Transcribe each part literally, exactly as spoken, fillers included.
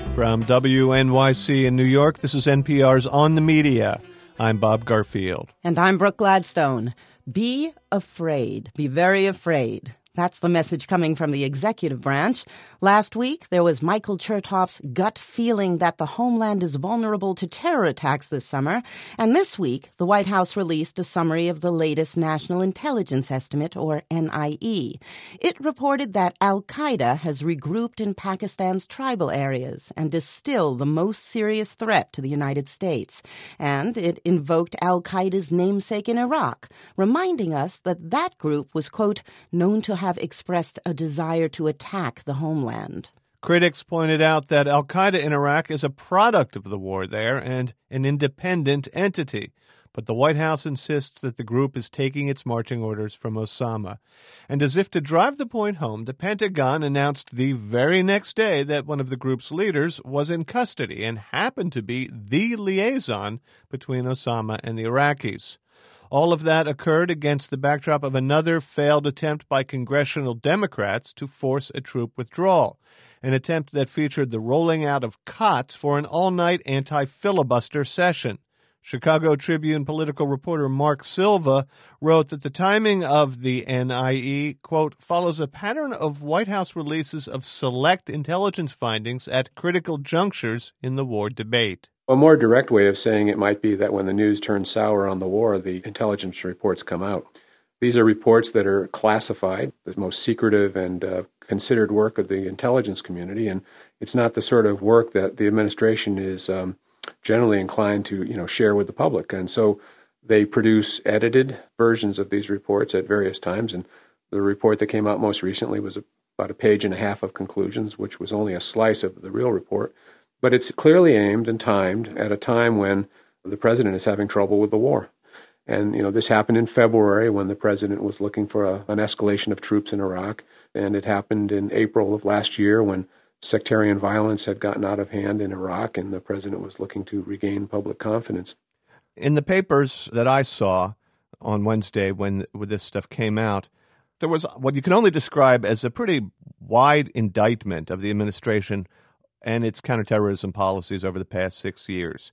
From W N Y C in New York, this is N P R's On the Media. I'm Bob Garfield. And I'm Brooke Gladstone. Be afraid. Be very afraid. That's the message coming from the executive branch. Last week, there was Michael Chertoff's gut feeling that the homeland is vulnerable to terror attacks this summer. And this week, the White House released a summary of the latest National Intelligence Estimate, or N I E. It reported that al-Qaeda has regrouped in Pakistan's tribal areas and is still the most serious threat to the United States. And it invoked al-Qaeda's namesake in Iraq, reminding us that that group was, quote, known to have expressed a desire to attack the homeland. Critics pointed out that al-Qaeda in Iraq is a product of the war there and an independent entity. But the White House insists that the group is taking its marching orders from Osama. And as if to drive the point home, the Pentagon announced the very next day that one of the group's leaders was in custody and happened to be the liaison between Osama and the Iraqis. All of that occurred against the backdrop of another failed attempt by congressional Democrats to force a troop withdrawal, an attempt that featured the rolling out of cots for an all-night anti-filibuster session. Chicago Tribune political reporter Mark Silva wrote that the timing of the N I E, quote, follows a pattern of White House releases of select intelligence findings at critical junctures in the war debate. A more direct way of saying it might be that when the news turns sour on the war, the intelligence reports come out. These are reports that are classified, the most secretive and uh, considered work of the intelligence community, and it's not the sort of work that the administration is um, generally inclined to, you know, share with the public. And so they produce edited versions of these reports at various times, and the report that came out most recently was about a page and a half of conclusions, which was only a slice of the real report. But it's clearly aimed and timed at a time when the president is having trouble with the war. And, you know, this happened in February when the president was looking for a, an escalation of troops in Iraq. And it happened in April of last year when sectarian violence had gotten out of hand in Iraq and the president was looking to regain public confidence. In the papers that I saw on Wednesday when, when this stuff came out, there was what you can only describe as a pretty wide indictment of the administration and its counterterrorism policies over the past six years.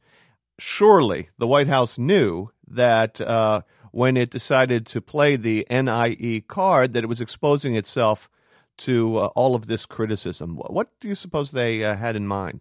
Surely the White House knew that uh, when it decided to play the N I E card, that it was exposing itself to uh, all of this criticism. What do you suppose they uh, had in mind?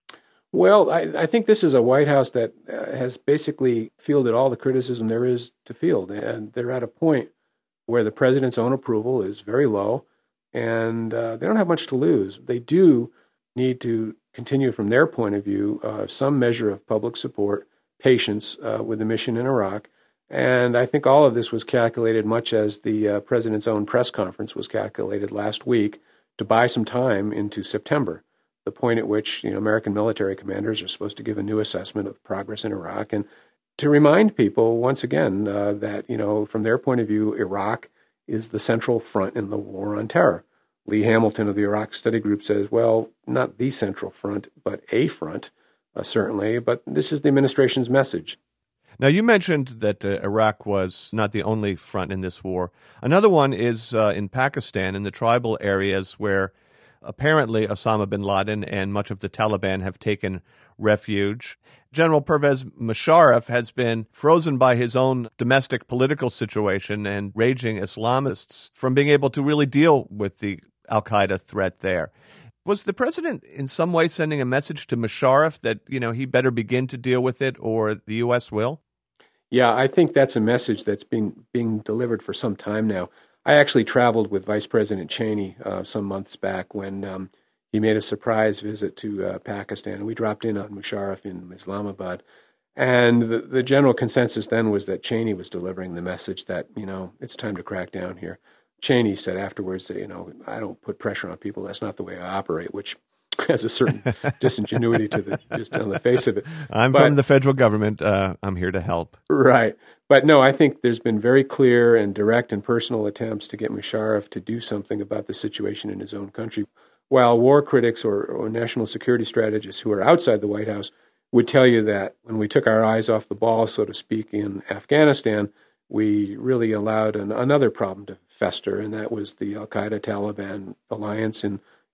Well, I, I think this is a White House that uh, has basically fielded all the criticism there is to field. And they're at a point where the president's own approval is very low, and uh, they don't have much to lose. They do need to continue, from their point of view, uh, some measure of public support, patience uh, with the mission in Iraq. And I think all of this was calculated, much as the uh, president's own press conference was calculated last week, to buy some time into September, the point at which, you know, American military commanders are supposed to give a new assessment of progress in Iraq, and to remind people once again uh, that, you know, from their point of view, Iraq is the central front in the war on terror. Lee Hamilton of the Iraq Study Group says, well, not the central front, but a front, uh, certainly. But this is the administration's message. Now, you mentioned that uh, Iraq was not the only front in this war. Another one is uh, in Pakistan, in the tribal areas where apparently Osama bin Laden and much of the Taliban have taken refuge. General Pervez Musharraf has been frozen by his own domestic political situation and raging Islamists from being able to really deal with the al-Qaeda threat there. Was the president in some way sending a message to Musharraf that, you know, he better begin to deal with it or the U S will? Yeah, I think that's a message that's being being delivered for some time now. I actually traveled with Vice President Cheney uh, some months back when um, he made a surprise visit to uh, Pakistan. We dropped in on Musharraf in Islamabad. And the, the general consensus then was that Cheney was delivering the message that, you know, it's time to crack down here. Cheney said afterwards that, you know, I don't put pressure on people. That's not the way I operate, which has a certain disingenuity to the just on the face of it. I'm but, from the federal government. Uh, I'm here to help. Right. But no, I think there's been very clear and direct and personal attempts to get Musharraf to do something about the situation in his own country. While war critics or, or national security strategists who are outside the White House would tell you that when we took our eyes off the ball, so to speak, in Afghanistan, we really allowed an, another problem to fester, and that was the al-Qaeda-Taliban alliance in,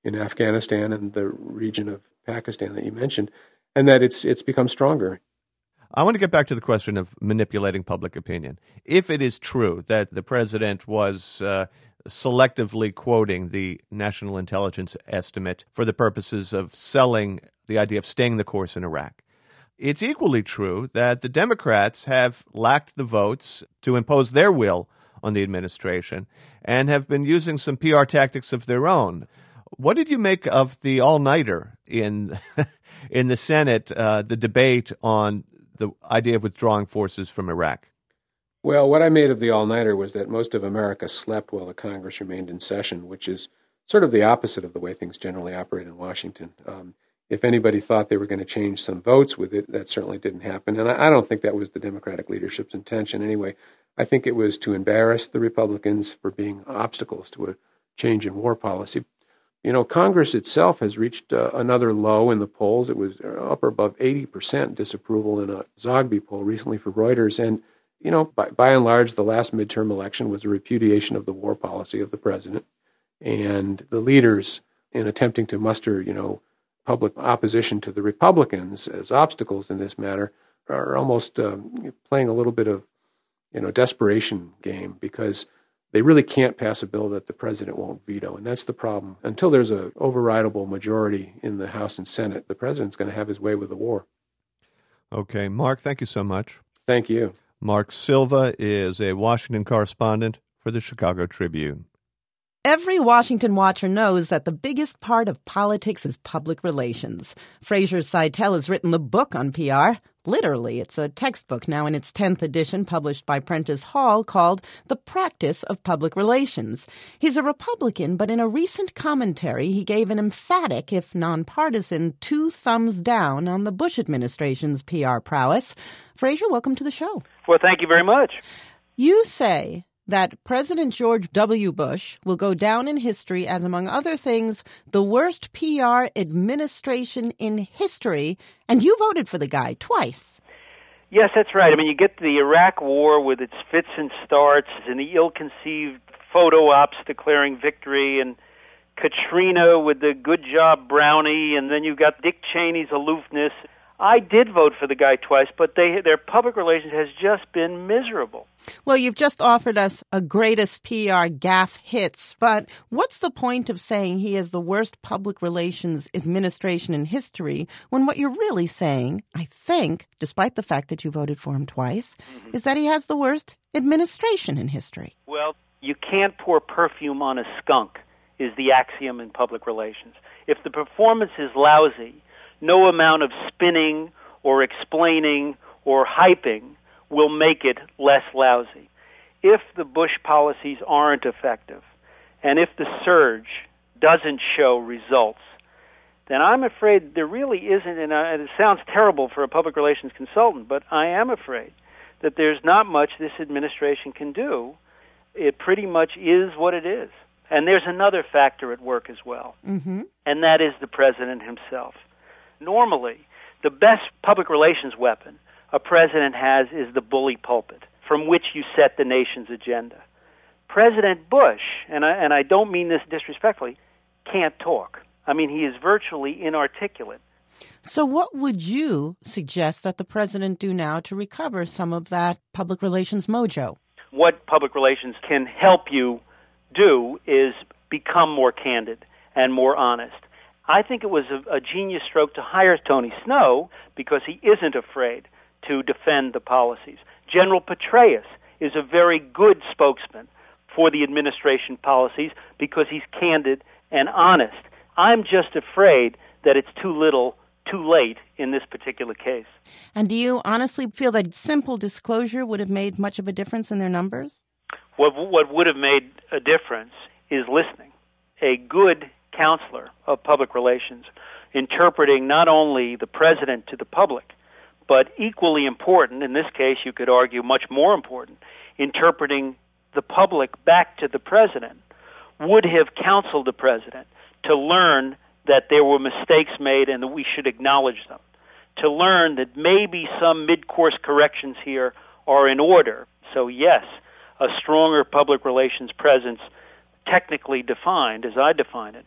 in Afghanistan and the region of Pakistan that you mentioned, and that it's it's become stronger. I want to get back to the question of manipulating public opinion. If it is true that the president was uh, selectively quoting the National Intelligence Estimate for the purposes of selling the idea of staying the course in Iraq, it's equally true that the Democrats have lacked the votes to impose their will on the administration and have been using some P R tactics of their own. What did you make of the all-nighter in in the Senate, uh, the debate on the idea of withdrawing forces from Iraq? Well, what I made of the all-nighter was that most of America slept while the Congress remained in session, which is sort of the opposite of the way things generally operate in Washington. Um, if anybody thought they were going to change some votes with it, that certainly didn't happen. And I, I don't think that was the Democratic leadership's intention anyway. I think it was to embarrass the Republicans for being obstacles to a change in war policy. You know, Congress itself has reached uh, another low in the polls. It was up above eighty percent disapproval in a Zogby poll recently for Reuters. And, you know, by, by and large, the last midterm election was a repudiation of the war policy of the president. And the leaders, in attempting to muster, you know, public opposition to the Republicans as obstacles in this matter, are almost um, playing a little bit of, you know, desperation game, because they really can't pass a bill that the president won't veto, and that's the problem. Until there's an overridable majority in the House and Senate, the president's going to have his way with the war. Okay, Mark, thank you so much. Thank you. Mark Silva is a Washington correspondent for the Chicago Tribune. Every Washington watcher knows that the biggest part of politics is public relations. Fraser Seitel has written the book on P R. Literally, it's a textbook now in its tenth edition, published by Prentice Hall, called The Practice of Public Relations. He's a Republican, but in a recent commentary, he gave an emphatic, if nonpartisan, two thumbs down on the Bush administration's P R prowess. Fraser, welcome to the show. Well, thank you very much. You say that President George W. Bush will go down in history as, among other things, the worst P R administration in history, and you voted for the guy twice. Yes, that's right. I mean, you get the Iraq War with its fits and starts and the ill-conceived photo ops declaring victory, and Katrina with the good job brownie, and then you've got Dick Cheney's aloofness. I did vote for the guy twice, but they, their public relations has just been miserable. Well, you've just offered us a greatest P R gaffe hits, but what's the point of saying he is the worst public relations administration in history when what you're really saying, I think, despite the fact that you voted for him twice, mm-hmm. is that he has the worst administration in history? Well, you can't pour perfume on a skunk is the axiom in public relations. If the performance is lousy, no amount of spinning or explaining or hyping will make it less lousy. If the Bush policies aren't effective, and if the surge doesn't show results, then I'm afraid there really isn't, and it sounds terrible for a public relations consultant, but I am afraid that there's not much this administration can do. It pretty much is what it is. And there's another factor at work as well, mm-hmm. and that is the president himself. Normally, the best public relations weapon a president has is the bully pulpit, from which you set the nation's agenda. President Bush, and I, and I don't mean this disrespectfully, can't talk. I mean, he is virtually inarticulate. So what would you suggest that the president do now to recover some of that public relations mojo? What public relations can help you do is become more candid and more honest. I think it was a, a genius stroke to hire Tony Snow because he isn't afraid to defend the policies. General Petraeus is a very good spokesman for the administration policies because he's candid and honest. I'm just afraid that it's too little, too late in this particular case. And do you honestly feel that simple disclosure would have made much of a difference in their numbers? What, what would have made a difference is listening. A good counselor of public relations, interpreting not only the president to the public, but equally important, in this case you could argue much more important, interpreting the public back to the president, would have counseled the president to learn that there were mistakes made and that we should acknowledge them, to learn that maybe some mid-course corrections here are in order. So yes, a stronger public relations presence, technically defined, as I define it,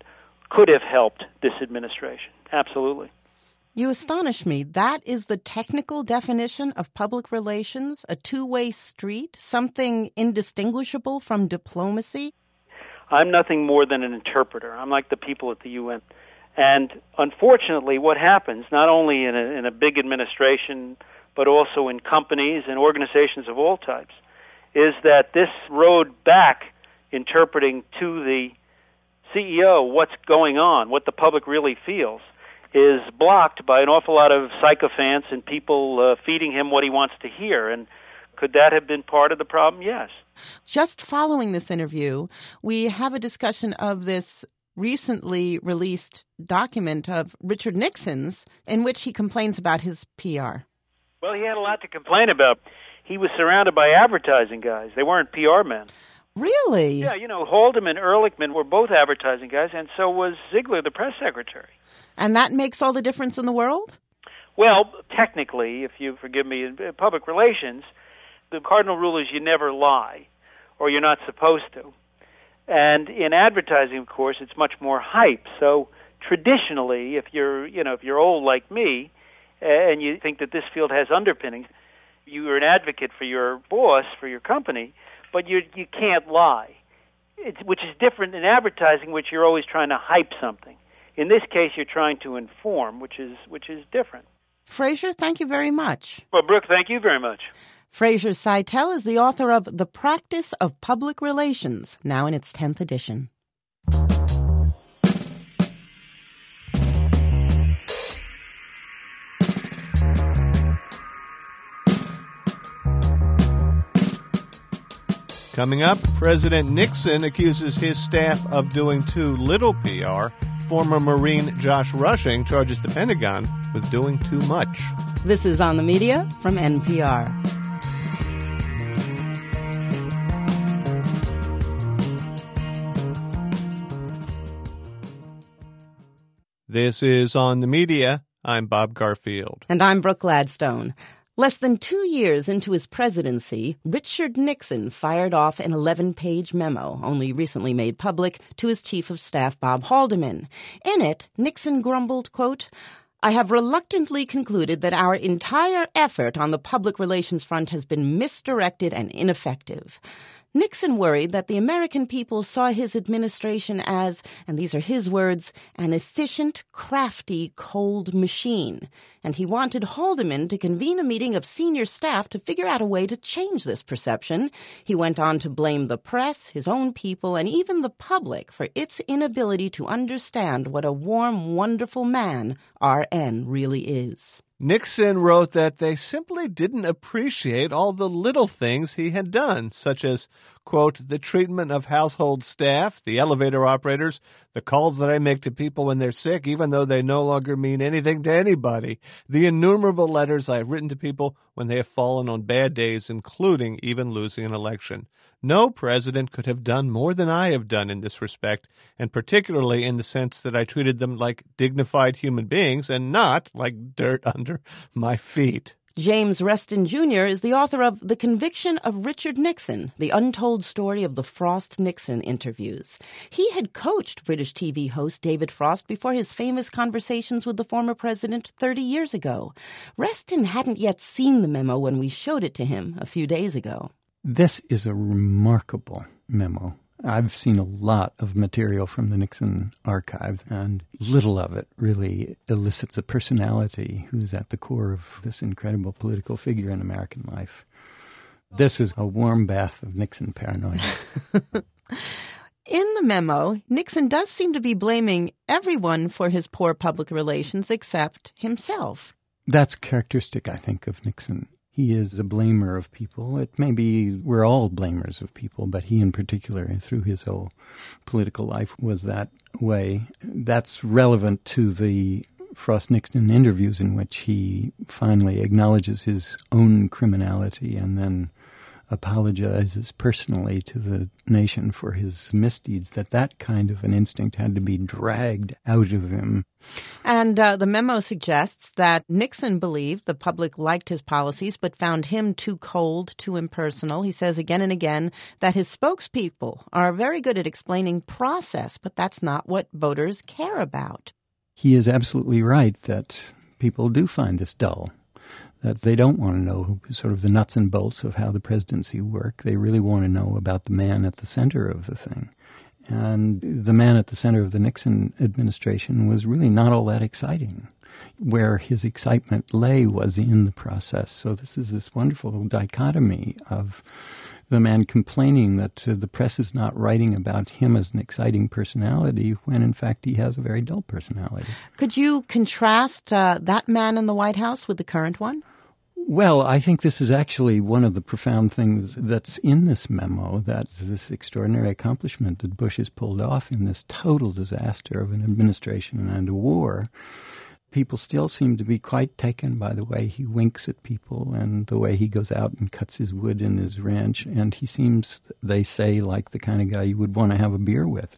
could have helped this administration. Absolutely. You astonish me. That is the technical definition of public relations, a two-way street, something indistinguishable from diplomacy? I'm nothing more than an interpreter. I'm like the people at the U N. And unfortunately, what happens, not only in a, in a big administration, but also in companies and organizations of all types, is that this road back interpreting to the C E O what's going on, what the public really feels, is blocked by an awful lot of sycophants and people uh, feeding him what he wants to hear. And could that have been part of the problem? Yes. Just following this interview, we have a discussion of this recently released document of Richard Nixon's in which he complains about his P R. Well, he had a lot to complain about. He was surrounded by advertising guys. They weren't P R men. Really? Yeah, you know, Haldeman and Ehrlichman were both advertising guys, and so was Ziegler, the press secretary. And that makes all the difference in the world? Well, technically, if you forgive me, in public relations, the cardinal rule is you never lie, or you're not supposed to. And in advertising, of course, it's much more hype. So traditionally, if you're, you know, if you're old like me, and you think that this field has underpinnings, you are an advocate for your boss, for your company, but you you can't lie, it's, which is different in advertising, which you're always trying to hype something. In this case, you're trying to inform, which is which is different. Fraser, thank you very much. Well, Brooke, thank you very much. Fraser Seitel is the author of The Practice of Public Relations, now in its tenth edition. Coming up, President Nixon accuses his staff of doing too little P R. Former Marine Josh Rushing charges the Pentagon with doing too much. This is On the Media from N P R. This is On the Media. I'm Bob Garfield. And I'm Brooke Gladstone. Less than two years into his presidency, Richard Nixon fired off an eleven-page memo, only recently made public, to his chief of staff, Bob Haldeman. In it, Nixon grumbled, quote, "I have reluctantly concluded that our entire effort on the public relations front has been misdirected and ineffective." Nixon worried that the American people saw his administration as, and these are his words, an efficient, crafty, cold machine. And he wanted Haldeman to convene a meeting of senior staff to figure out a way to change this perception. He went on to blame the press, his own people, and even the public for its inability to understand what a warm, wonderful man R N really is. Nixon wrote that they simply didn't appreciate all the little things he had done, such as, quote, the treatment of household staff, the elevator operators, the calls that I make to people when they're sick, even though they no longer mean anything to anybody, the innumerable letters I've written to people when they have fallen on bad days, including even losing an election. No president could have done more than I have done in this respect, and particularly in the sense that I treated them like dignified human beings and not like dirt under my feet. James Reston Junior is the author of The Conviction of Richard Nixon, the untold story of the Frost-Nixon interviews. He had coached British T V host David Frost before his famous conversations with the former president thirty years ago. Reston hadn't yet seen the memo when we showed it to him a few days ago. This is a remarkable memo. I've seen a lot of material from the Nixon archive, and little of it really elicits a personality who's at the core of this incredible political figure in American life. This is a warm bath of Nixon paranoia. In the memo, Nixon does seem to be blaming everyone for his poor public relations except himself. That's characteristic, I think, of Nixon. He is a blamer of people. It may be we're all blamers of people, but he in particular, through his whole political life, was that way. That's relevant to the Frost-Nixon interviews in which he finally acknowledges his own criminality and then apologizes personally to the nation for his misdeeds, that that kind of an instinct had to be dragged out of him. And uh, the memo suggests that Nixon believed the public liked his policies but found him too cold, too impersonal. He says again and again that his spokespeople are very good at explaining process, but that's not what voters care about. He is absolutely right that people do find this dull, that they don't want to know sort of the nuts and bolts of how the presidency worked. They really want to know about the man at the center of the thing. And the man at the center of the Nixon administration was really not all that exciting. Where his excitement lay was in the process. So this is this wonderful dichotomy of the man complaining that uh, the press is not writing about him as an exciting personality when, in fact, he has a very dull personality. Could you contrast uh, that man in the White House with the current one? Well, I think this is actually one of the profound things that's in this memo, that this extraordinary accomplishment that Bush has pulled off in this total disaster of an administration and a war. People still seem to be quite taken by the way he winks at people and the way he goes out and cuts his wood in his ranch. And he seems, they say, like the kind of guy you would want to have a beer with.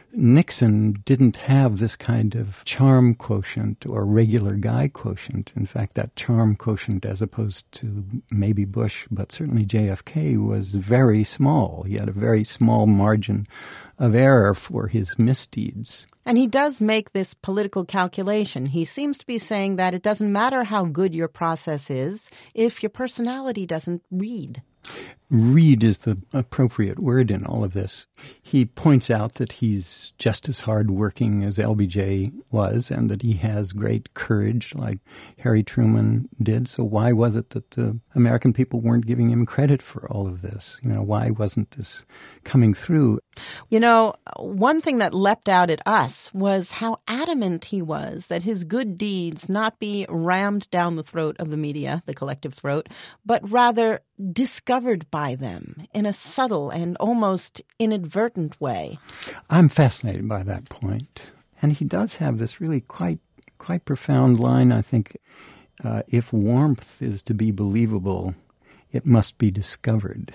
Nixon didn't have this kind of charm quotient or regular guy quotient. In fact, that charm quotient, as opposed to maybe Bush, but certainly J F K, was very small. He had a very small margin of error for his misdeeds. And he does make this political calculation. He seems to be saying that it doesn't matter how good your process is if your personality doesn't read. Read is the appropriate word in all of this. He points out that he's just as hardworking as L B J was and that he has great courage like Harry Truman did. So why was it that the American people weren't giving him credit for all of this? You know, why wasn't this coming through? You know, one thing that leapt out at us was how adamant he was that his good deeds not be rammed down the throat of the media, the collective throat, but rather discovered by them in a subtle and almost inadvertent way. I'm fascinated by that point. And he does have this really quite quite profound line, I think. Uh, if warmth is to be believable, it must be discovered.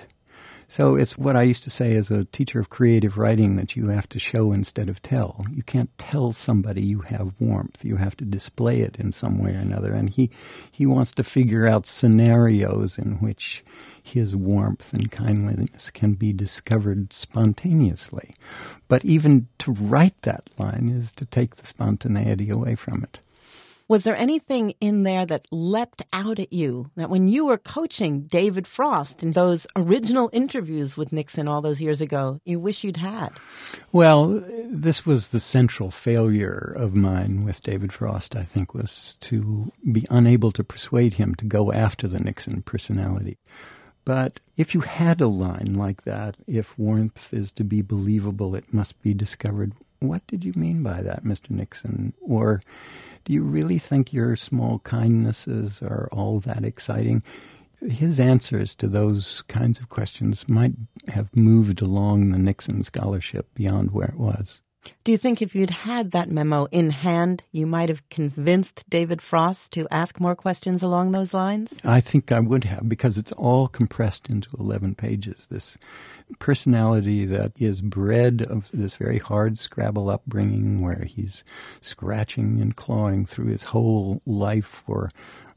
So it's what I used to say as a teacher of creative writing, that you have to show instead of tell. You can't tell somebody you have warmth. You have to display it in some way or another. And he, he wants to figure out scenarios in which his warmth and kindliness can be discovered spontaneously. But even to write that line is to take the spontaneity away from it. Was there anything in there that leapt out at you that when you were coaching David Frost in those original interviews with Nixon all those years ago, you wish you'd had? Well, this was the central failure of mine with David Frost, I think, was to be unable to persuade him to go after the Nixon personality. But if you had a line like that, if warmth is to be believable, it must be discovered, what did you mean by that, Mister Nixon? Or do you really think your small kindnesses are all that exciting? His answers to those kinds of questions might have moved along the Nixon scholarship beyond where it was. Do you think if you'd had that memo in hand, you might have convinced David Frost to ask more questions along those lines? I think I would have, because it's all compressed into eleven pages. This personality that is bred of this very hard Scrabble upbringing where he's scratching and clawing through his whole life for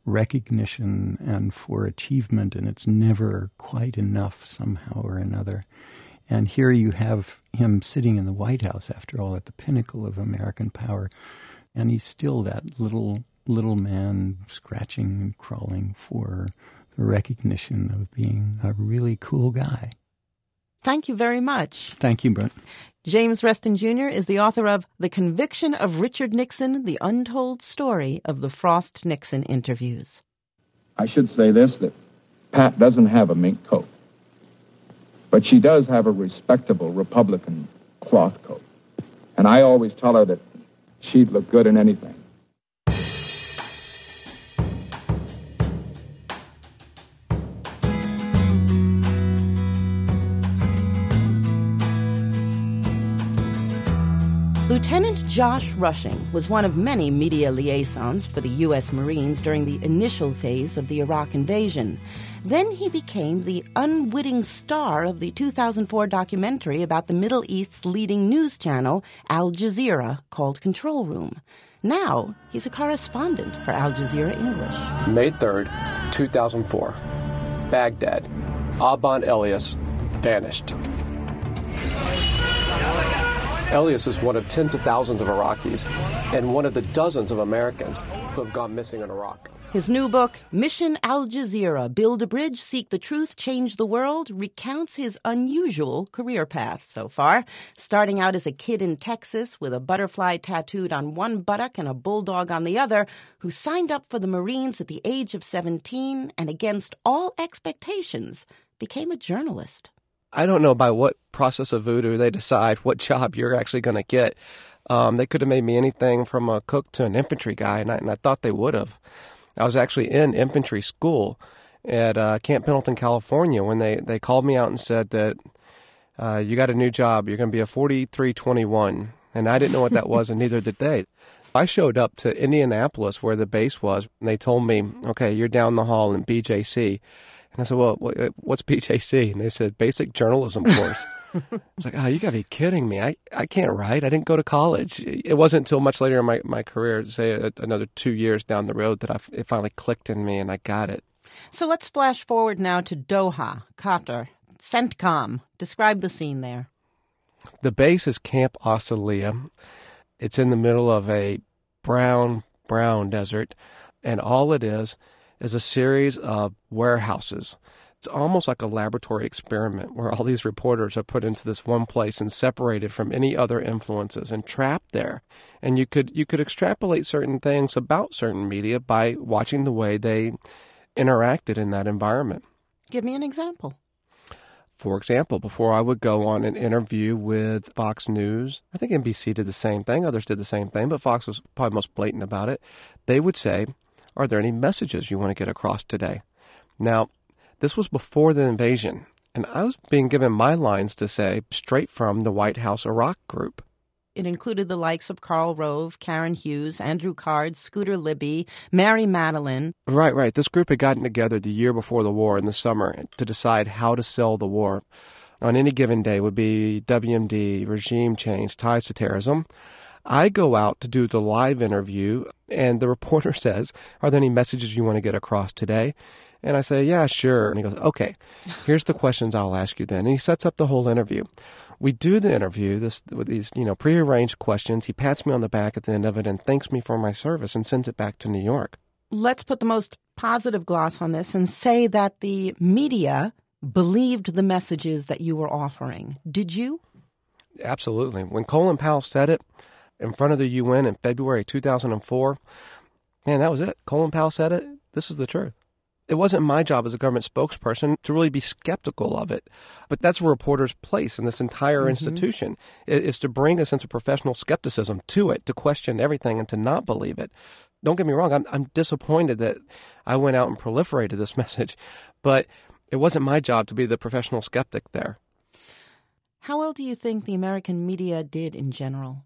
recognition and for achievement, and it's never quite enough somehow or another. And here you have him sitting in the White House, after all, at the pinnacle of American power, and he's still that little little man scratching and crawling for the recognition of being a really cool guy. Thank you very much. Thank you, Brent. James Reston Junior is the author of The Conviction of Richard Nixon, The Untold Story of the Frost-Nixon Interviews. I should say this, that Pat doesn't have a mink coat. But she does have a respectable Republican cloth coat. And I always tell her that she'd look good in anything. Lieutenant Josh Rushing was one of many media liaisons for the U S Marines during the initial phase of the Iraq invasion. Then he became the unwitting star of the two thousand four documentary about the Middle East's leading news channel, Al Jazeera, called Control Room. Now, he's a correspondent for Al Jazeera English. May third, two thousand four. Baghdad. Aban Elias vanished. Elias is one of tens of thousands of Iraqis and one of the dozens of Americans who have gone missing in Iraq. His new book, Mission Al Jazeera, Build a Bridge, Seek the Truth, Change the World, recounts his unusual career path so far, starting out as a kid in Texas with a butterfly tattooed on one buttock and a bulldog on the other, who signed up for the Marines at the age of seventeen and, against all expectations, became a journalist. I don't know by what process of voodoo they decide what job you're actually going to get. Um, they could have made me anything from a cook to an infantry guy, and I, and I thought they would have. I was actually in infantry school at uh, Camp Pendleton, California, when they, they called me out and said that uh, you got a new job. You're going to be a forty-three twenty-one. And I didn't know what that was, and neither did they. I showed up to Indianapolis, where the base was, and they told me, okay, you're down the hall in B J C. And I said, well, what's B J C? And they said, basic journalism course. It's like, oh, you got to be kidding me. I, I can't write. I didn't go to college. It wasn't until much later in my, my career, say another two years down the road, that I, it finally clicked in me and I got it. So let's flash forward now to Doha, Qatar, CENTCOM. Describe the scene there. The base is Camp Asaliya. It's in the middle of a brown, brown desert. And all it is is a series of warehouses. It's almost like a laboratory experiment where all these reporters are put into this one place and separated from any other influences and trapped there. And you could you could extrapolate certain things about certain media by watching the way they interacted in that environment. Give me an example. For example, before I would go on an interview with Fox News, I think N B C did the same thing, others did the same thing, but Fox was probably most blatant about it. They would say, are there any messages you want to get across today? Now, this was before the invasion, and I was being given my lines to say straight from the White House Iraq group. It included the likes of Karl Rove, Karen Hughes, Andrew Card, Scooter Libby, Mary Madeline. Right, right. This group had gotten together the year before the war in the summer to decide how to sell the war. On any given day would be W M D, regime change, ties to terrorism. I go out to do the live interview, and the reporter says, are there any messages you want to get across today? And I say, yeah, sure. And he goes, okay, here's the questions I'll ask you then. And he sets up the whole interview. We do the interview this with these, you know, prearranged questions. He pats me on the back at the end of it and thanks me for my service and sends it back to New York. Let's put the most positive gloss on this and say that the media believed the messages that you were offering. Did you? Absolutely. When Colin Powell said it in front of the U N in February two thousand four, man, that was it. Colin Powell said it. This is the truth. It wasn't my job as a government spokesperson to really be skeptical of it. But that's a reporter's place in this entire mm-hmm. institution, is to bring a sense of professional skepticism to it, to question everything and to not believe it. Don't get me wrong, I'm, I'm disappointed that I went out and proliferated this message, but it wasn't my job to be the professional skeptic there. How well do you think the American media did in general?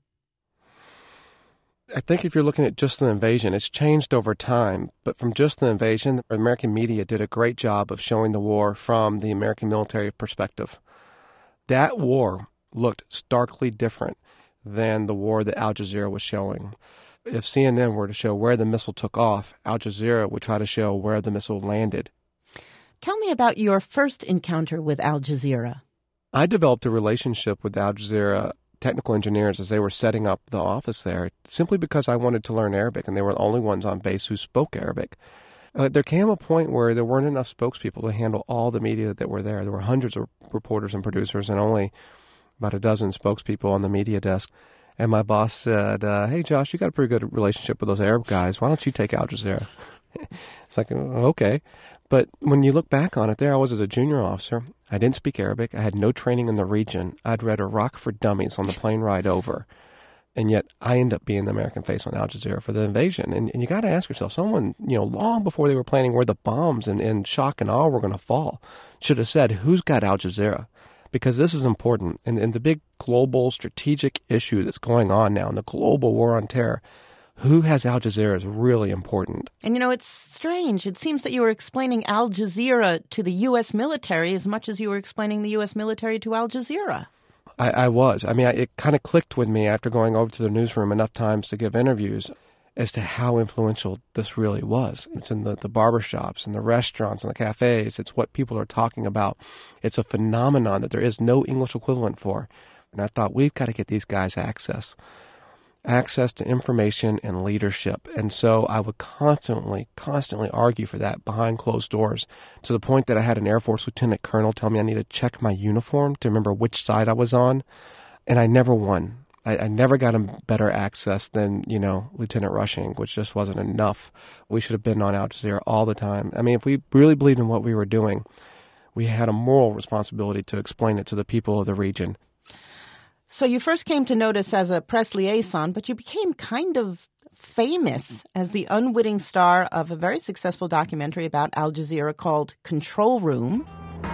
I think if you're looking at just the invasion, it's changed over time. But from just the invasion, the American media did a great job of showing the war from the American military perspective. That war looked starkly different than the war that Al Jazeera was showing. If C N N were to show where the missile took off, Al Jazeera would try to show where the missile landed. Tell me about your first encounter with Al Jazeera. I developed a relationship with Al Jazeera technical engineers as they were setting up the office there, simply because I wanted to learn Arabic, and they were the only ones on base who spoke Arabic. Uh, there came a point where there weren't enough spokespeople to handle all the media that were there. There were hundreds of reporters and producers and only about a dozen spokespeople on the media desk. And my boss said, uh, hey, Josh, you got a pretty good relationship with those Arab guys. Why don't you take Al Jazeera? It's like, okay. But when you look back on it, there I was as a junior officer. I didn't speak Arabic. I had no training in the region. I'd read Iraq for Dummies on the plane ride over. And yet I ended up being the American face on Al Jazeera for the invasion. And, and you got to ask yourself, someone, you know, long before they were planning where the bombs and, and shock and awe were going to fall, should have said, who's got Al Jazeera? because this is important. And, and the big global strategic issue that's going on now in the global war on terror, who has Al Jazeera is really important. And, you know, it's strange. It seems that you were explaining Al Jazeera to the U S military as much as you were explaining the U S military to Al Jazeera. I, I was. I mean, I, it kind of clicked with me after going over to the newsroom enough times to give interviews as to how influential this really was. It's in the, the barbershops and the restaurants and the cafes. It's what people are talking about. It's a phenomenon that there is no English equivalent for. And I thought, we've got to get these guys access. Access to information and leadership. And so I would constantly, constantly argue for that behind closed doors, to the point that I had an Air Force lieutenant colonel tell me I need to check my uniform to remember which side I was on. And I never won. I, I never got him better access than, you know, Lieutenant Rushing, which just wasn't enough. We should have been on Al Jazeera all the time. I mean, if we really believed in what we were doing, we had a moral responsibility to explain it to the people of the region. So you first came to notice as a press liaison, but you became kind of famous as the unwitting star of a very successful documentary about Al Jazeera called Control Room.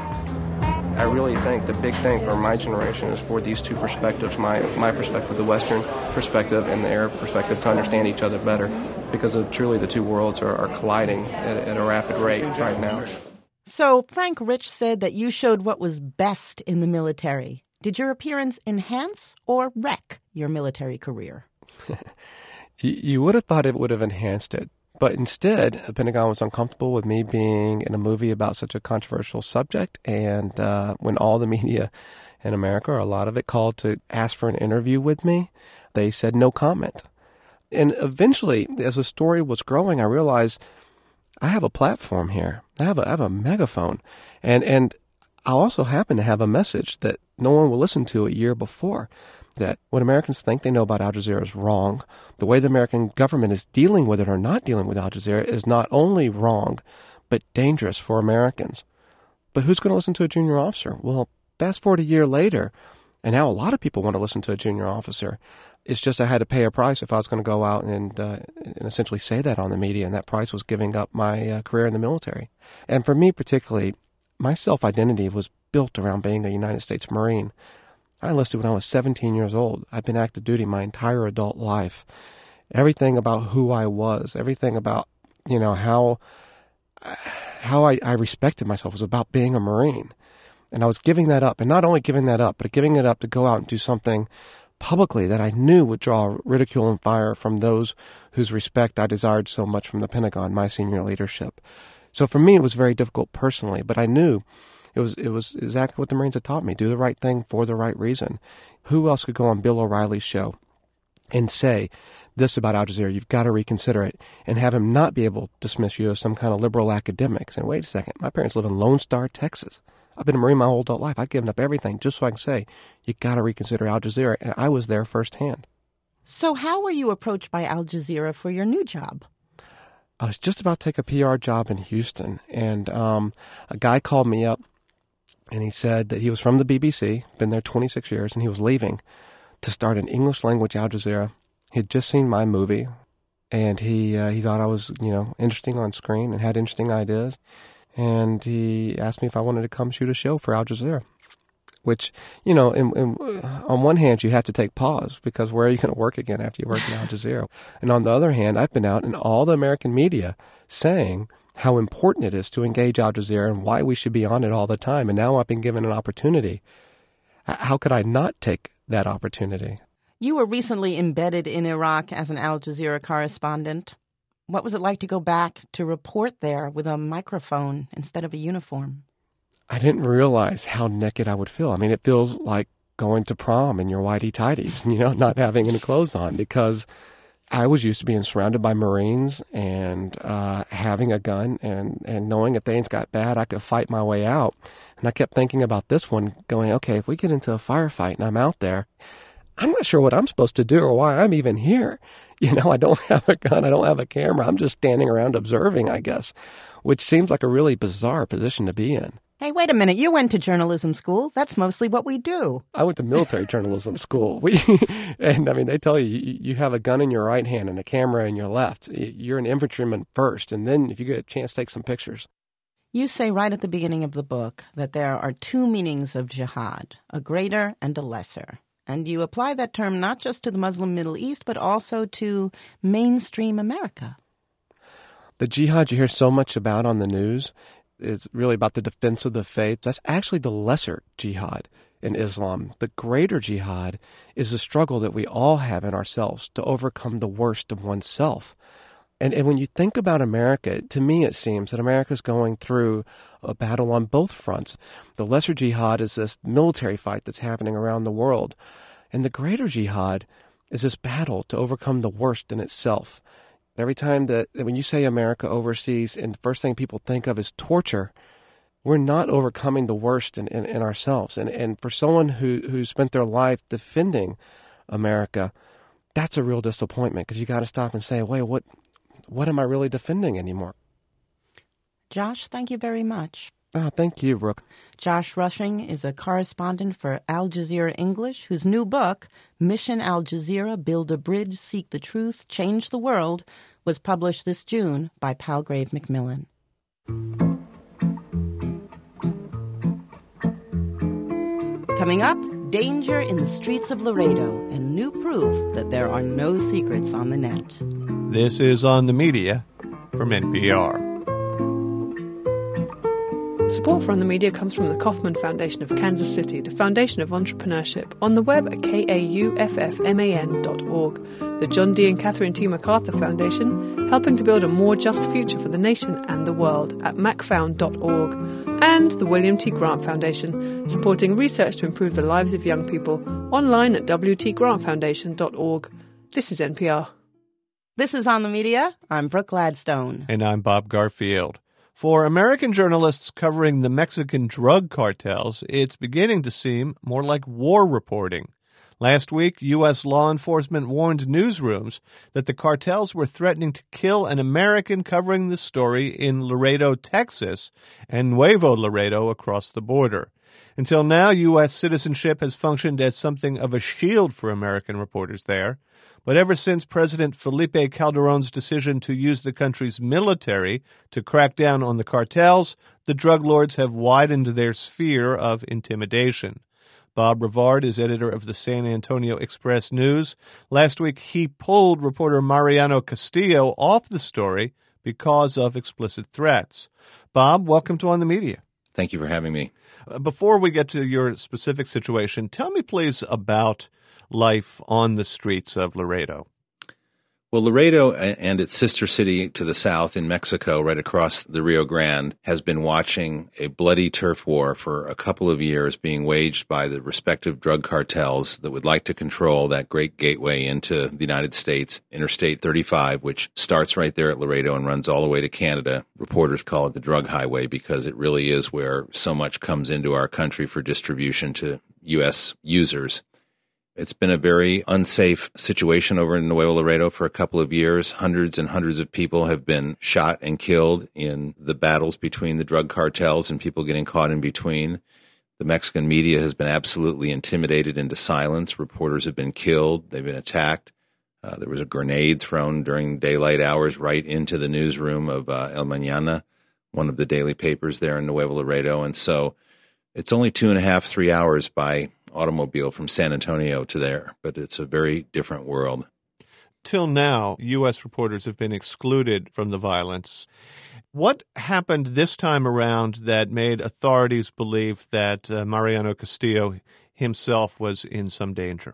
I really think the big thing for my generation is for these two perspectives, my my perspective, the Western perspective, and the Arab perspective, to understand each other better, because of, truly the two worlds are, are colliding at, at a rapid rate right now. So Frank Rich said that you showed what was best in the military. Did your appearance enhance or wreck your military career? you, you would have thought it would have enhanced it. But instead, the Pentagon was uncomfortable with me being in a movie about such a controversial subject. And uh, when all the media in America, or a lot of it, called to ask for an interview with me, they said no comment. And eventually, as the story was growing, I realized I have a platform here. I have a, I have a megaphone. And, and I also happen to have a message that no one will listen to a year before, that what Americans think they know about Al Jazeera is wrong. The way the American government is dealing with it or not dealing with Al Jazeera is not only wrong, but dangerous for Americans. But who's going to listen to a junior officer? Well, fast forward a year later, and now a lot of people want to listen to a junior officer. It's just I had to pay a price if I was going to go out and, uh, and essentially say that on the media, and that price was giving up my uh, career in the military. And for me particularly, my self-identity was built around being a United States Marine. I enlisted when I was seventeen years old. I've been active duty my entire adult life. Everything about who I was, everything about, you know, how how I, I respected myself was about being a Marine. And I was giving that up. And not only giving that up, but giving it up to go out and do something publicly that I knew would draw ridicule and fire from those whose respect I desired so much from the Pentagon, my senior leadership. So for me, it was very difficult personally, but I knew it was it was exactly what the Marines had taught me: do the right thing for the right reason. Who else could go on Bill O'Reilly's show and say this about Al Jazeera? You've got to reconsider it, and have him not be able to dismiss you as some kind of liberal academic, saying, "Wait a second, my parents live in Lone Star, Texas. I've been a Marine my whole adult life. I've given up everything just so I can say you got to reconsider Al Jazeera," and I was there firsthand. So, how were you approached by Al Jazeera for your new job? I was just about to take a P R job in Houston, and um, a guy called me up, and he said that he was from the B B C, been there twenty-six years, and he was leaving to start an English-language Al Jazeera. He had just seen my movie, and he uh, he thought I was, you know, interesting on screen and had interesting ideas, and he asked me if I wanted to come shoot a show for Al Jazeera. Which, you know, in, in, on one hand, you have to take pause, because where are you going to work again after you work in Al Jazeera? And on the other hand, I've been out in all the American media saying how important it is to engage Al Jazeera and why we should be on it all the time. And now I've been given an opportunity. How could I not take that opportunity? You were recently embedded in Iraq as an Al Jazeera correspondent. What was it like to go back to report there with a microphone instead of a uniform? I didn't realize how naked I would feel. I mean, it feels like going to prom in your whitey-tighties, you know, not having any clothes on, because I was used to being surrounded by Marines and uh, having a gun and, and knowing if things got bad, I could fight my way out. And I kept thinking about this one, going, okay, if we get into a firefight and I'm out there, I'm not sure what I'm supposed to do or why I'm even here. You know, I don't have a gun, I don't have a camera. I'm just standing around observing, I guess, which seems like a really bizarre position to be in. Hey, wait a minute. You went to journalism school. That's mostly what we do. I went to military journalism school. We, and, I mean, they tell you, you, you have a gun in your right hand and a camera in your left. You're an infantryman first, and then if you get a chance, take some pictures. You say right at the beginning of the book that there are two meanings of jihad, a greater and a lesser. And you apply that term not just to the Muslim Middle East, but also to mainstream America. The jihad you hear so much about on the news is really about the defense of the faith. That's actually the lesser jihad in Islam. The greater jihad is the struggle that we all have in ourselves to overcome the worst of oneself. And, and when you think about America, to me it seems that America is going through a battle on both fronts. The lesser jihad is this military fight that's happening around the world. And the greater jihad is this battle to overcome the worst in itself. Every time that when you say America overseas, and the first thing people think of is torture, we're not overcoming the worst in, in, in ourselves. And and for someone who, who spent their life defending America, that's a real disappointment, because you got to stop and say, wait, what, what am I really defending anymore? Josh, thank you very much. Oh, thank you, Brooke. Josh Rushing is a correspondent for Al Jazeera English, whose new book, Mission Al Jazeera, Build a Bridge, Seek the Truth, Change the World, was published this June by Palgrave Macmillan. Coming up, danger in the streets of Laredo and new proof that there are no secrets on the net. This is On the Media from N P R. Support for On the Media comes from the Kauffman Foundation of Kansas City, the foundation of entrepreneurship, on the web at K A U F F M A N dot org. The John D. and Catherine T. MacArthur Foundation, helping to build a more just future for the nation and the world at mac found dot org. And the William T. Grant Foundation, supporting research to improve the lives of young people, online at w t grant foundation dot org. This is N P R. This is On the Media. I'm Brooke Gladstone. And I'm Bob Garfield. For American journalists covering the Mexican drug cartels, it's beginning to seem more like war reporting. Last week, U S law enforcement warned newsrooms that the cartels were threatening to kill an American covering the story in Laredo, Texas, and Nuevo Laredo across the border. Until now, U S citizenship has functioned as something of a shield for American reporters there. But ever since President Felipe Calderón's decision to use the country's military to crack down on the cartels, the drug lords have widened their sphere of intimidation. Bob Rivard is editor of the San Antonio Express News. Last week, he pulled reporter Mariano Castillo off the story because of explicit threats. Bob, welcome to On the Media. Thank you for having me. Before we get to your specific situation, tell me, please, about life on the streets of Laredo. Well, Laredo and its sister city to the south in Mexico, right across the Rio Grande, has been watching a bloody turf war for a couple of years being waged by the respective drug cartels that would like to control that great gateway into the United States, Interstate thirty-five, which starts right there at Laredo and runs all the way to Canada. Reporters call it the drug highway because it really is where so much comes into our country for distribution to U S users. It's been a very unsafe situation over in Nuevo Laredo for a couple of years. Hundreds and hundreds of people have been shot and killed in the battles between the drug cartels and people getting caught in between. The Mexican media has been absolutely intimidated into silence. Reporters have been killed. They've been attacked. Uh, there was a grenade thrown during daylight hours right into the newsroom of uh, El Mañana, one of the daily papers there in Nuevo Laredo. And so it's only two and a half, three hours by automobile from San Antonio to there, but it's a very different world. Till now, U S reporters have been excluded from the violence. What happened this time around that made authorities believe that uh, Mariano Castillo himself was in some danger?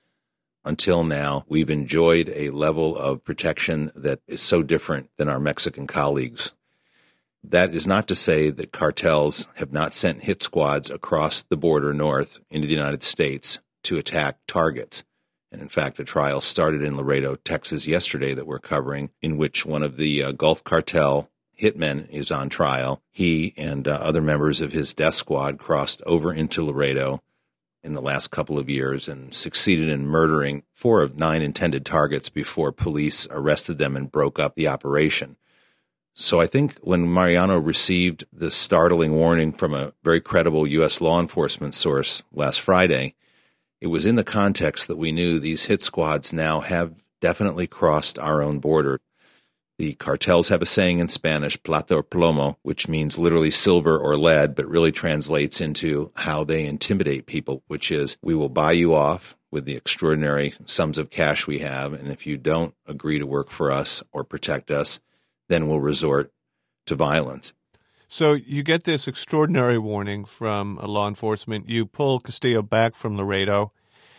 Until now, we've enjoyed a level of protection that is so different than our Mexican colleagues. That is not to say that cartels have not sent hit squads across the border north into the United States to attack targets. And in fact, a trial started in Laredo, Texas yesterday that we're covering, in which one of the uh, Gulf Cartel hitmen is on trial. He and uh, other members of his death squad crossed over into Laredo in the last couple of years and succeeded in murdering four of nine intended targets before police arrested them and broke up the operation. So I think when Mariano received the startling warning from a very credible U S law enforcement source last Friday, it was in the context that we knew these hit squads now have definitely crossed our own border. The cartels have a saying in Spanish, plata or plomo, which means literally silver or lead, but really translates into how they intimidate people, which is, we will buy you off with the extraordinary sums of cash we have, and if you don't agree to work for us or protect us, then we'll resort to violence. So you get this extraordinary warning from law enforcement. You pull Castillo back from Laredo,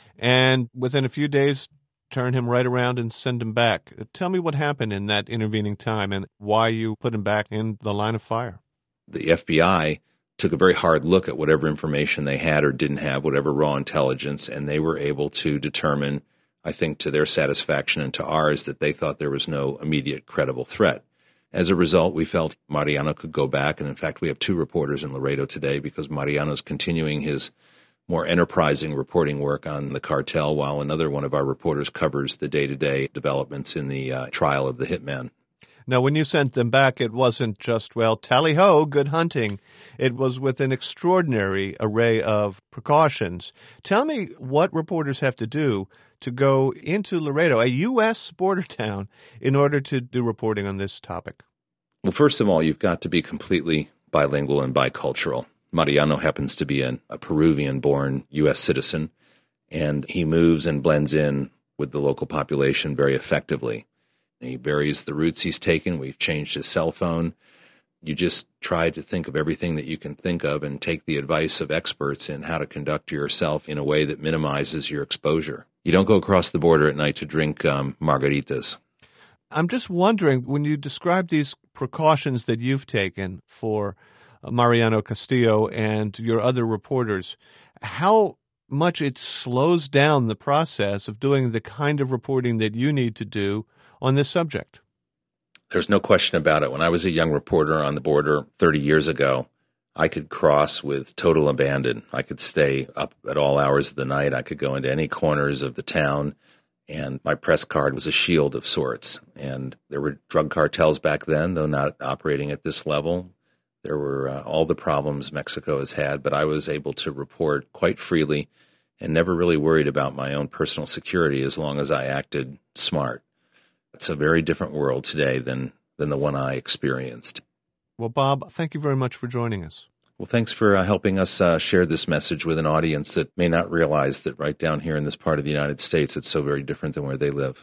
and within a few days, turn him right around and send him back. Tell me what happened in that intervening time and why you put him back in the line of fire. The F B I took a very hard look at whatever information they had or didn't have, whatever raw intelligence, and they were able to determine, I think to their satisfaction and to ours, that they thought there was no immediate credible threat. As a result, we felt Mariano could go back, and in fact, we have two reporters in Laredo today because Mariano's continuing his more enterprising reporting work on the cartel, while another one of our reporters covers the day-to-day developments in the uh, trial of the hitman. Now, when you sent them back, it wasn't just, well, tally-ho, good hunting. It was with an extraordinary array of precautions. Tell me what reporters have to do to go into Laredo, a U S border town, in order to do reporting on this topic. Well, first of all, you've got to be completely bilingual and bicultural. Mariano happens to be an, a Peruvian-born U S citizen, and he moves and blends in with the local population very effectively. He varies the routes he's taken. We've changed his cell phone. You just try to think of everything that you can think of and take the advice of experts in how to conduct yourself in a way that minimizes your exposure. You don't go across the border at night to drink um, margaritas. I'm just wondering, when you describe these precautions that you've taken for Mariano Castillo and your other reporters, how much it slows down the process of doing the kind of reporting that you need to do on this subject. There's no question about it. When I was a young reporter on the border thirty years ago, I could cross with total abandon. I could stay up at all hours of the night. I could go into any corners of the town, and my press card was a shield of sorts. And there were drug cartels back then, though not operating at this level. There were uh, all the problems Mexico has had, but I was able to report quite freely and never really worried about my own personal security as long as I acted smart. It's a very different world today than, than the one I experienced. Well, Bob, thank you very much for joining us. Well, thanks for uh, helping us uh, share this message with an audience that may not realize that right down here in this part of the United States, it's so very different than where they live.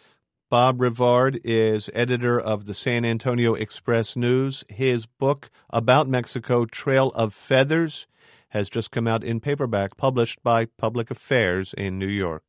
Bob Rivard is editor of the San Antonio Express News. His book about Mexico, Trail of Feathers, has just come out in paperback, published by Public Affairs in New York.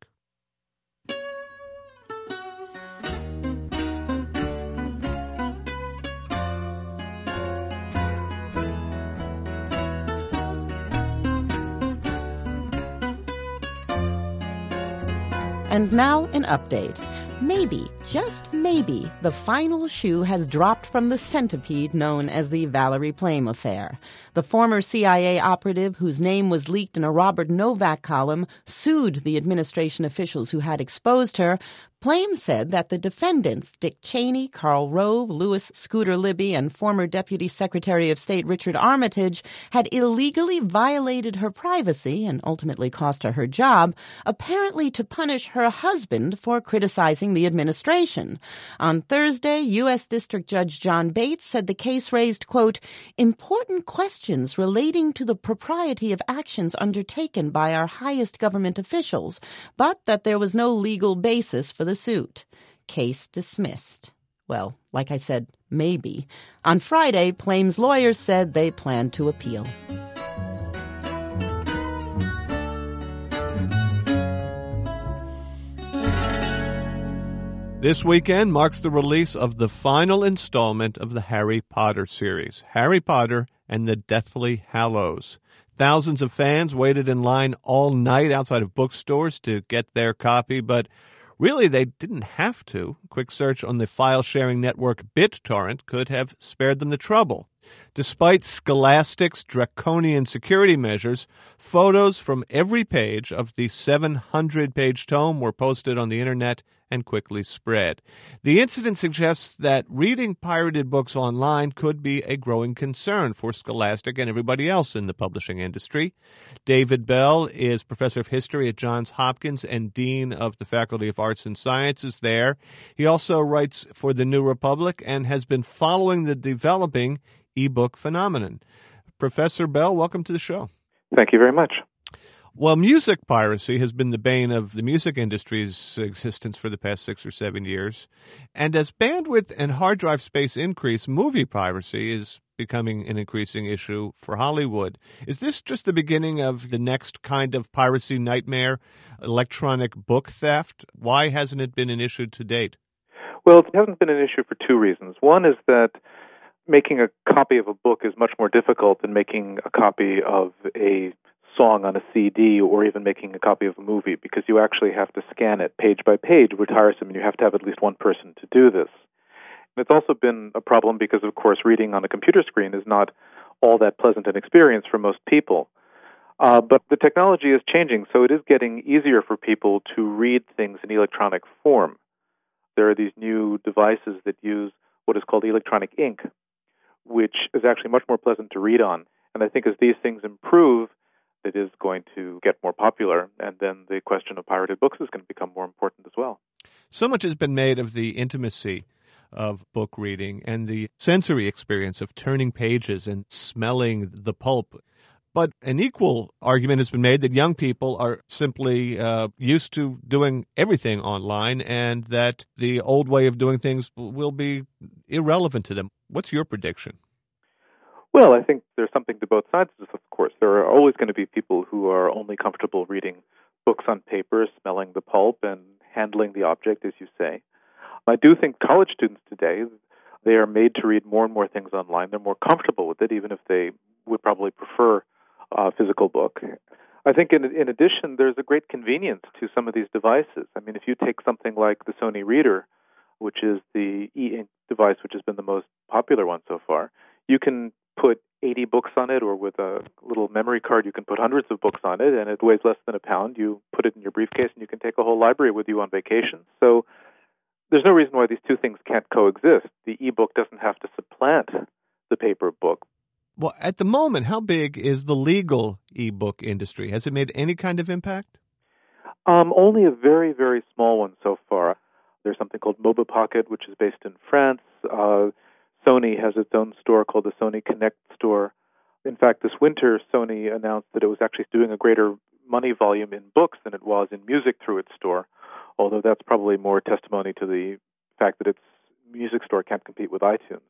And now an update. Maybe, just maybe, the final shoe has dropped from the centipede known as the Valerie Plame affair. The former C I A operative, whose name was leaked in a Robert Novak column, sued the administration officials who had exposed her. Plame said that the defendants, Dick Cheney, Karl Rove, Louis Scooter Libby, and former Deputy Secretary of State Richard Armitage, had illegally violated her privacy and ultimately cost her her job, apparently to punish her husband for criticizing the administration. On Thursday, U S District Judge John Bates said the case raised, quote, important questions relating to the propriety of actions undertaken by our highest government officials, but that there was no legal basis for the suit. Case dismissed. Well, like I said, maybe. On Friday, Plame's lawyers said they planned to appeal. This weekend marks the release of the final installment of the Harry Potter series, Harry Potter and the Deathly Hallows. Thousands of fans waited in line all night outside of bookstores to get their copy, but really, they didn't have to. A quick search on the file-sharing network BitTorrent could have spared them the trouble. Despite Scholastic's draconian security measures, photos from every page of the seven hundred page tome were posted on the Internet and quickly spread. The incident suggests that reading pirated books online could be a growing concern for Scholastic and everybody else in the publishing industry. David Bell is professor of history at Johns Hopkins and dean of the Faculty of Arts and Sciences there. He also writes for The New Republic and has been following the developing e-book phenomenon. Professor Bell, welcome to the show. Thank you very much. Well, music piracy has been the bane of the music industry's existence for the past six or seven years. And as bandwidth and hard drive space increase, movie piracy is becoming an increasing issue for Hollywood. Is this just the beginning of the next kind of piracy nightmare, electronic book theft? Why hasn't it been an issue to date? Well, it hasn't been an issue for two reasons. One is that making a copy of a book is much more difficult than making a copy of a song on a C D or even making a copy of a movie, because you actually have to scan it page by page, which is tiresome, and you have to have at least one person to do this. And it's also been a problem because, of course, reading on a computer screen is not all that pleasant an experience for most people. Uh, but the technology is changing, so it is getting easier for people to read things in electronic form. There are these new devices that use what is called electronic ink, which is actually much more pleasant to read on. And I think as these things improve, it is going to get more popular, and then the question of pirated books is going to become more important as well. So much has been made of the intimacy of book reading and the sensory experience of turning pages and smelling the pulp. But an equal argument has been made that young people are simply uh, used to doing everything online and that the old way of doing things will be irrelevant to them. What's your prediction? Well, I think there's something to both sides, of course. There are always going to be people who are only comfortable reading books on paper, smelling the pulp, and handling the object, as you say. I do think college students today, they are made to read more and more things online. They're more comfortable with it, even if they would probably prefer a physical book. I think in, in addition, there's a great convenience to some of these devices. I mean, if you take something like the Sony Reader, which is the e-ink device which has been the most popular one so far, you can put eighty books on it, or with a little memory card, you can put hundreds of books on it, and it weighs less than a pound. You put it in your briefcase, and you can take a whole library with you on vacation. So there's no reason why these two things can't coexist. The e-book doesn't have to supplant the paper book. Well, at the moment, how big is the legal e-book industry? Has it made any kind of impact? Um, only a very, very small one so far. There's something called MobiPocket, which is based in France. Uh, Sony has its own store called the Sony Connect store. In fact, this winter, Sony announced that it was actually doing a greater money volume in books than it was in music through its store, although that's probably more testimony to the fact that its music store can't compete with iTunes.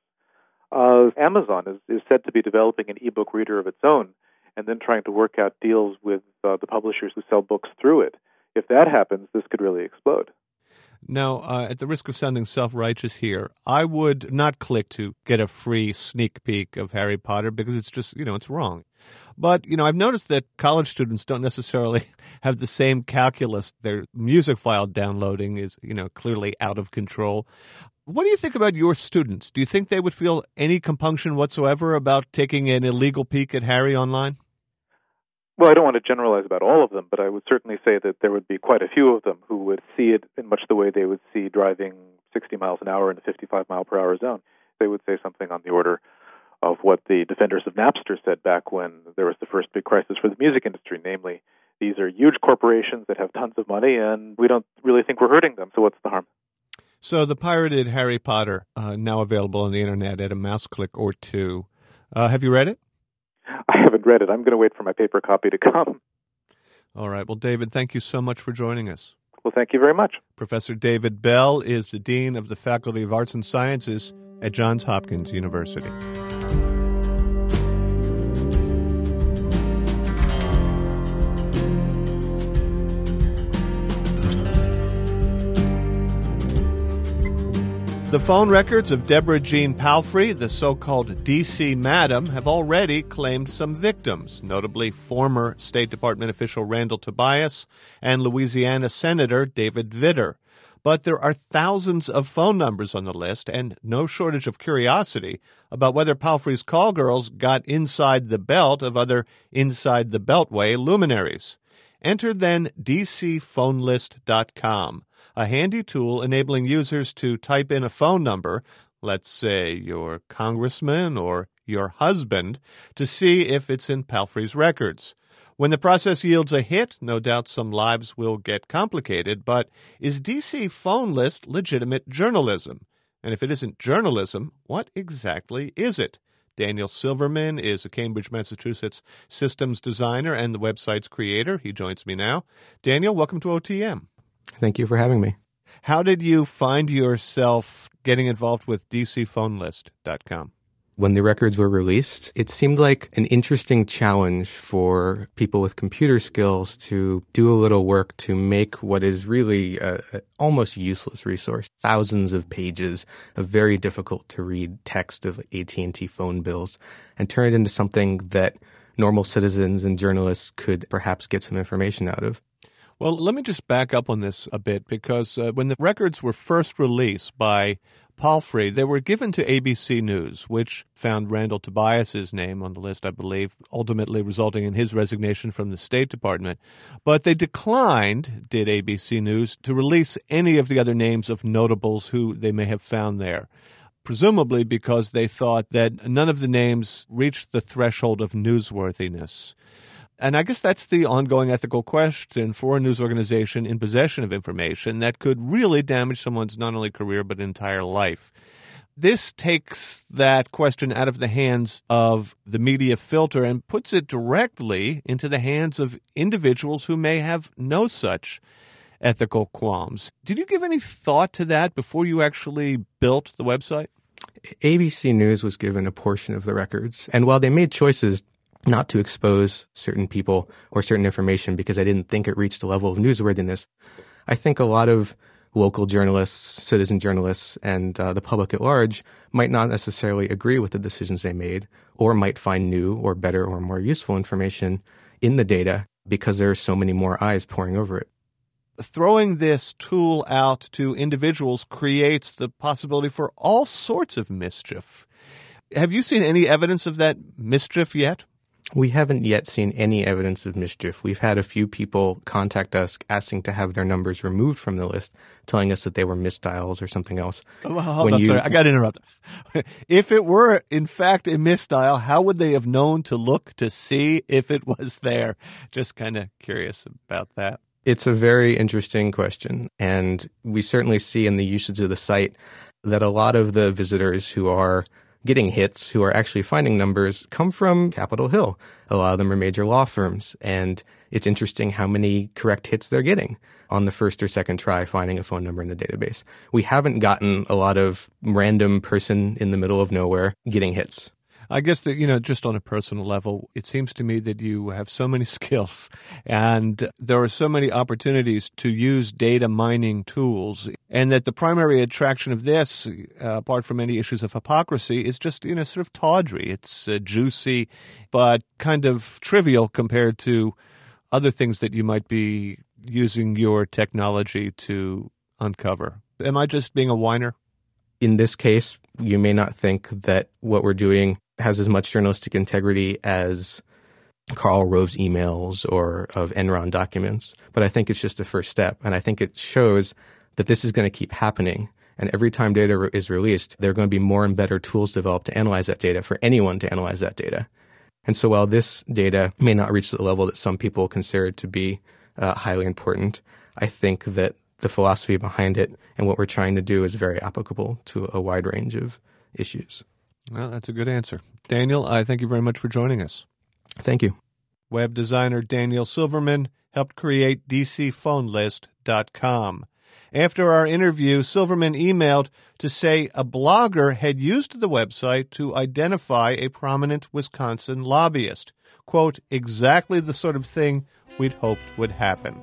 Uh, Amazon is, is said to be developing an e-book reader of its own and then trying to work out deals with uh, the publishers who sell books through it. If that happens, this could really explode. Now, uh, at the risk of sounding self-righteous here, I would not click to get a free sneak peek of Harry Potter because it's just, you know, it's wrong. But, you know, I've noticed that college students don't necessarily have the same calculus. Their music file downloading is, you know, clearly out of control. What do you think about your students? Do you think they would feel any compunction whatsoever about taking an illegal peek at Harry online? Well, I don't want to generalize about all of them, but I would certainly say that there would be quite a few of them who would see it in much the way they would see driving sixty miles an hour in a fifty-five mile per hour zone. They would say something on the order of what the defenders of Napster said back when there was the first big crisis for the music industry, namely, these are huge corporations that have tons of money, and we don't really think we're hurting them, so what's the harm? So the pirated Harry Potter, uh, now available on the internet at a mouse click or two. Uh, have you read it? I haven't read it. I'm going to wait for my paper copy to come. All right. Well, David, thank you so much for joining us. Well, thank you very much. Professor David Bell is the Dean of the Faculty of Arts and Sciences at Johns Hopkins University. The phone records of Deborah Jean Palfrey, the so-called D C Madam, have already claimed some victims, notably former State Department official Randall Tobias and Louisiana Senator David Vitter. But there are thousands of phone numbers on the list and no shortage of curiosity about whether Palfrey's call girls got inside the belt of other inside the Beltway luminaries. Enter then d c phone list dot com, a handy tool enabling users to type in a phone number, let's say your congressman or your husband, to see if it's in Palfrey's records. When the process yields a hit, no doubt some lives will get complicated, but is D C Phone List legitimate journalism? And if it isn't journalism, what exactly is it? Daniel Silverman is a Cambridge, Massachusetts systems designer and the website's creator. He joins me now. Daniel, welcome to O T M. Thank you for having me. How did you find yourself getting involved with d c phone list dot com? When the records were released, it seemed like an interesting challenge for people with computer skills to do a little work to make what is really a, a almost useless resource. Thousands of pages of very difficult to read text of A T and T phone bills, and turn it into something that normal citizens and journalists could perhaps get some information out of. Well, let me just back up on this a bit, because uh, when the records were first released by Palfrey, they were given to A B C News, which found Randall Tobias's name on the list, I believe, ultimately resulting in his resignation from the State Department. But they declined, did A B C News, to release any of the other names of notables who they may have found there, presumably because they thought that none of the names reached the threshold of newsworthiness. And I guess that's the ongoing ethical question for a news organization in possession of information that could really damage someone's not only career but entire life. This takes that question out of the hands of the media filter and puts it directly into the hands of individuals who may have no such ethical qualms. Did you give any thought to that before you actually built the website? A B C News was given a portion of the records, and while they made choices not to expose certain people or certain information because I didn't think it reached a level of newsworthiness, I think a lot of local journalists, citizen journalists, and uh, the public at large might not necessarily agree with the decisions they made, or might find new or better or more useful information in the data because there are so many more eyes poring over it. Throwing this tool out to individuals creates the possibility for all sorts of mischief. Have you seen any evidence of that mischief yet? We haven't yet seen any evidence of mischief. We've had a few people contact us asking to have their numbers removed from the list, telling us that they were misdials or something else. Oh, hold on, you... sorry, I got to interrupt. If it were, in fact, a misdial, how would they have known to look to see if it was there? Just kind of curious about that. It's a very interesting question, and we certainly see in the usage of the site that a lot of the visitors who are getting hits, who are actually finding numbers, come from Capitol Hill. A lot of them are major law firms, and it's interesting how many correct hits they're getting on the first or second try finding a phone number in the database. We haven't gotten a lot of random person in the middle of nowhere getting hits. I guess that, you know, just on a personal level, it seems to me that you have so many skills and there are so many opportunities to use data mining tools, and that the primary attraction of this, uh, apart from any issues of hypocrisy, is just, you know, sort of tawdry. It's uh, juicy, but kind of trivial compared to other things that you might be using your technology to uncover. Am I just being a whiner? In this case, you may not think that what we're doing has as much journalistic integrity as Karl Rove's emails or of Enron documents, but I think it's just the first step, and I think it shows that this is going to keep happening. And every time data re- is released, there are going to be more and better tools developed to analyze that data, for anyone to analyze that data. And so while this data may not reach the level that some people consider to be uh, highly important, I think that the philosophy behind it and what we're trying to do is very applicable to a wide range of issues. Well, that's a good answer. Daniel, I thank you very much for joining us. Thank you. Web designer Daniel Silverman helped create d c phone list dot com. After our interview, Silverman emailed to say a blogger had used the website to identify a prominent Wisconsin lobbyist. Quote, exactly the sort of thing we'd hoped would happen.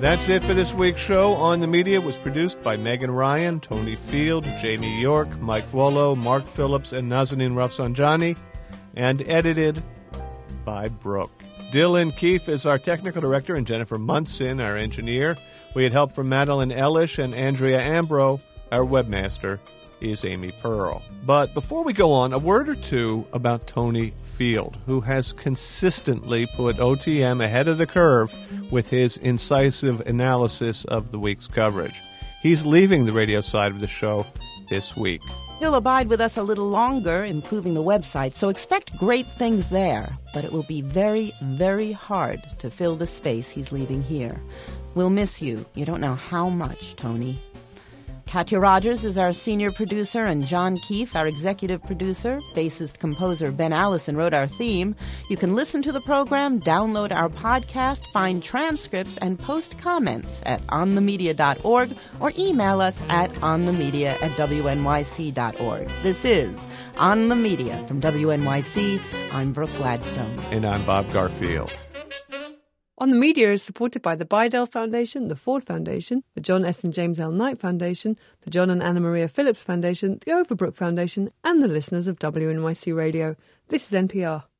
That's it for this week's show. On the Media was produced by Megan Ryan, Tony Field, Jamie York, Mike Volo, Mark Phillips, and Nazanin Rafsanjani, and edited by Brooke. Dylan Keefe is our technical director, and Jennifer Munson, our engineer. We had help from Madeline Ellish and Andrea Ambro. Our webmaster is Amy Pearl. But before we go on, a word or two about Tony Field, who has consistently put O T M ahead of the curve with his incisive analysis of the week's coverage. He's leaving the radio side of the show this week. He'll abide with us a little longer, improving the website, so expect great things there. But it will be very, very hard to fill the space he's leaving here. We'll miss you. You don't know how much, Tony. Katya Rogers is our senior producer, and John Keefe, our executive producer. Bassist-composer Ben Allison wrote our theme. You can listen to the program, download our podcast, find transcripts, and post comments at on the media dot org or email us at onthemedia at w n y c dot org. This is On the Media from W N Y C. I'm Brooke Gladstone. And I'm Bob Garfield. On the Media is supported by the Bidell Foundation, the Ford Foundation, the John S. and James L. Knight Foundation, the John and Anna Maria Phillips Foundation, the Overbrook Foundation, and the listeners of W N Y C Radio. This is N P R.